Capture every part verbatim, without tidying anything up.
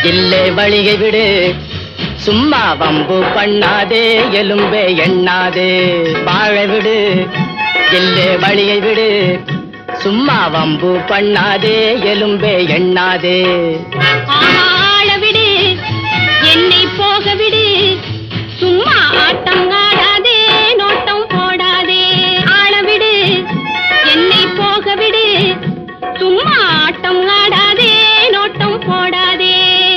இல்லே வழியை விடு, சும்மா வம்பு பண்ணாதே, எலும்பே எண்ணாதே. வாழ விடு, இல்லே வழியை விடு, சும்மா வம்பு பண்ணாதே, எலும்பே எண்ணாதே. ஆள விடு, என்னை போக விடு, சும்மா ஆட்டம் ஆடாதே, நோட்டம் போடாதே. ஆள விடு, என்னை போக விடு, சும்மா ஆட்டம் ஆடாதே, நோட்டம் போடாதே.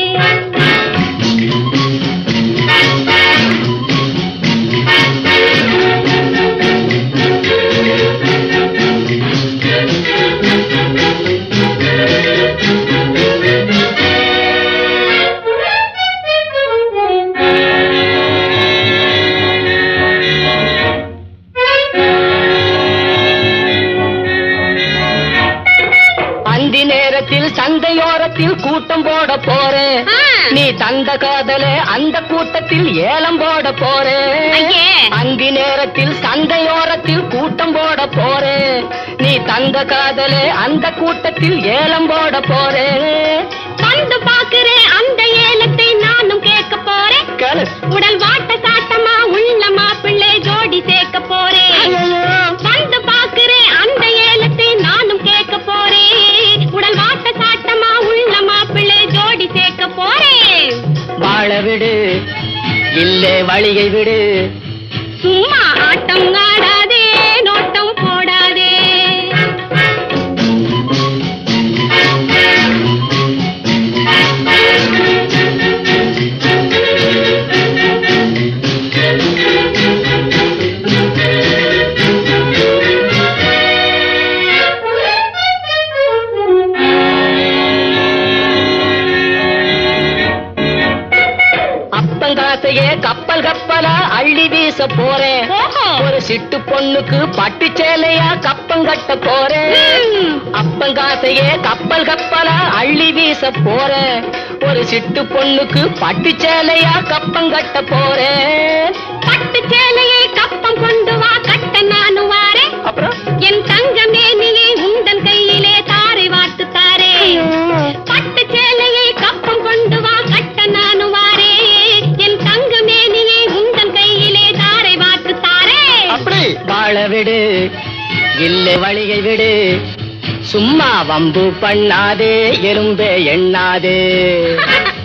நேரத்தில் சந்தையோரத்தில் கூட்டம் போட போறேன், நீ தந்த காதலே அந்த கூட்டத்தில் ஏலம் போட போறேன். அந்தி நேரத்தில் சந்தையோரத்தில் கூட்டம் போட போறேன், நீ தந்த காதலே அந்த கூட்டத்தில் ஏலம் போட போறேன். வந்து பாக்குறேன் அந்த ஏலத்தை நானும் கேட்க போறேன். உடல் வாட்ட சாட்டமா உள்ள மாப்பிள்ளை ஜோடி சேர்க்க போறேன். வந்து பாக்குறேன் அந்த ஏலத்தை நானும் கேட்க போறேன். உடல் வாட்ட சாட்டமா உள்ள மாப்பிள்ளை ஜோடி சேர்க்க போறேன். வாழ விடு, இல்லே வழியை விடு, சும்மா ஆட்டம் ஆடாதே, நோட்டம் போடாதே. அப்பங்காசையே கப்பல் கப்பலா அள்ளி வீச போறேன். ஒரு சிட்டு பொண்ணுக்கு பட்டு சேலையா கப்பங்கட்ட போறேன். அப்பங்காசையே கப்பல் கப்பலா அள்ளி வீச போறேன். ஒரு சிட்டு பொண்ணுக்கு பட்டு சேலையா கப்பங்கட்ட போறேன். பட்டு சேலையை கப்பம் கொண்டு வா, கட்ட நானும் வாரேன். அப்புறம் என் தங்கமே நீயே உந்தன் கையிலே தாரை வார்த்து தாரே. பட்டு சேலையை கப்பம் கொண்டு வா, கட்ட நானும் வாரே. என் தங்கமே நீயே உந்தன் கையிலே தாரை வார்த்து தாரே. அப்படி வாழ விடு, இல்லை வழியை விடு, சும்மா வம்பு பண்ணாதே, எறும்பே எண்ணாதே.